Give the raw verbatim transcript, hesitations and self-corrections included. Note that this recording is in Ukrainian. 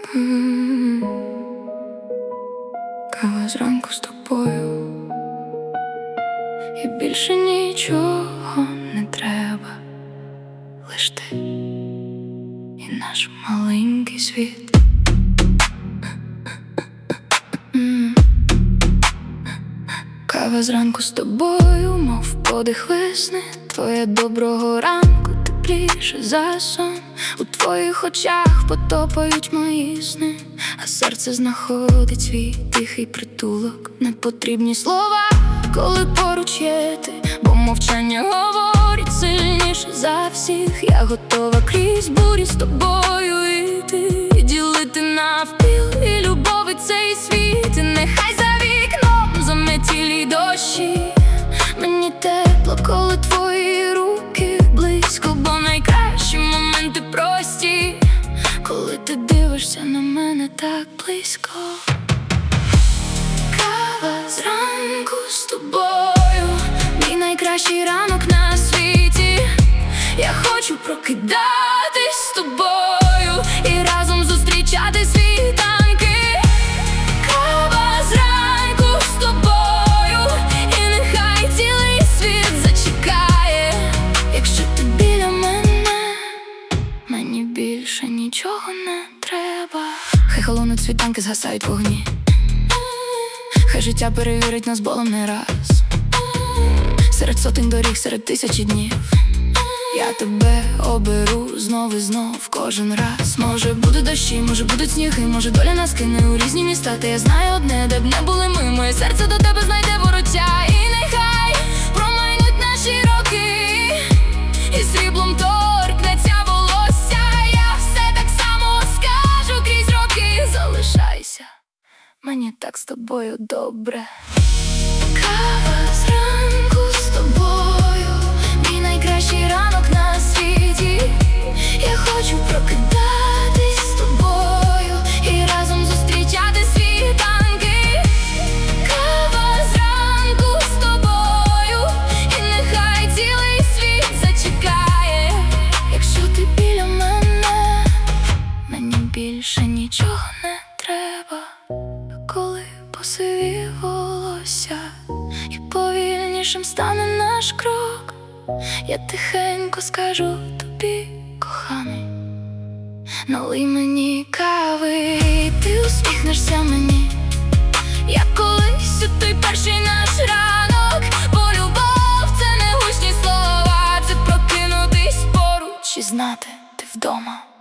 М. Кава зранку з тобою, і більше нічого не треба, лиш ти і наш маленький світ. М. Кава зранку з тобою, мов подих весни, твоє доброго ранку тепліше за сон. У твоїх очах потопають мої сни, а серце знаходить свій тихий притулок. Не потрібні слова, коли поруч є ти, бо мовчання говорить сильніше за всіх. Я готова крізь бурі з тобою йти, і ділити навпіл і любові цей світ. І нехай за вікном заметілі дощі, мені тепло, коли твої руки близько, бо найкращі моменти прості, коли ти дивишся на мене так близько. Кава зранку з тобою, мій найкращий ранок на світі. Я хочу прокидатись з тобою і разом зустрічати світанки. Кава зранку з тобою, і нехай цілий світ зачекає. Якщо ти біля мене, мені більше нічого не треба. Хай холонуть світанки, згасають вогні, хай життя перевірить нас болем не раз. Серед сотень доріг, серед тисячі днів я тебе оберу знов і знов, кожен раз. Може будуть дощі, може будуть сніги, може доля нас кине у різні міста. Та я знаю одне, де б не були ми, моє серце до тебе знайде вороття. І нехай промайнуть наші роки, і сріблом торкнеться волосся. Я все так само скажу крізь роки. Залишайся, мені так з тобою добре. Кава зранку з тобою, мій найкращий ранок на світі. Я хочу прокидатись з тобою і разом зустрічати світанки. Кава зранку з тобою, і нехай цілий світ зачекає. Якщо ти біля мене, мені більше нічого не треба. Коли посиві волосся і повільнішим стане наш крок, я тихенько скажу тобі, коханий, налий мені кави, і ти усміхнешся мені, як колись у той перший наш ранок. Бо любов — це не гучні слова, це прокинутись поруч і знати, ти вдома.